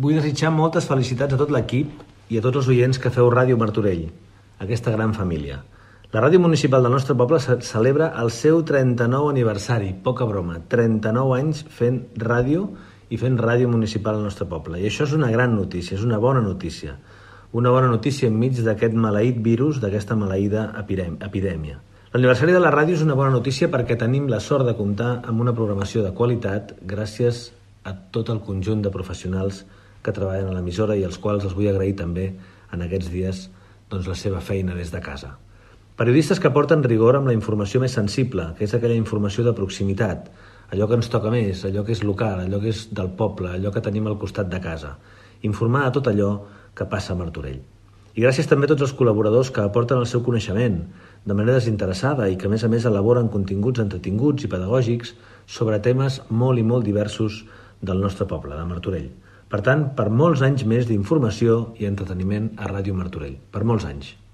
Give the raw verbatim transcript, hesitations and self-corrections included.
Vull desitjar moltes felicitats a tot l'equip i a tots els oients que feu Ràdio Martorell, aquesta gran família. La ràdio municipal del nostre poble celebra el seu trenta-nou aniversari, poca broma, trenta-nou anys fent ràdio i fent ràdio municipal al nostre poble. I això és una gran notícia, és una bona notícia. Una bona notícia enmig d'aquest maleït virus, d'aquesta maleïda epidèmia. L'aniversari de la ràdio és una bona notícia perquè tenim la sort de comptar amb una programació de qualitat gràcies a tot el conjunt de professionals que treballen a l'emissora i als quals els vull agrair també en aquests dies doncs, la seva feina des de casa. Periodistes que aporten rigor amb la informació més sensible, que és aquella informació de proximitat, allò que ens toca més, allò que és local, allò que és del poble, allò que tenim al costat de casa. Informar a tot allò que passa a Martorell. I gràcies també a tots els col·laboradors que aporten el seu coneixement de manera desinteressada i que a més a més elaboren continguts entretinguts i pedagògics sobre temes molt i molt diversos del nostre poble, de Martorell. Per tant, per molts anys més d'informació i entreteniment a Ràdio Martorell. Per molts anys.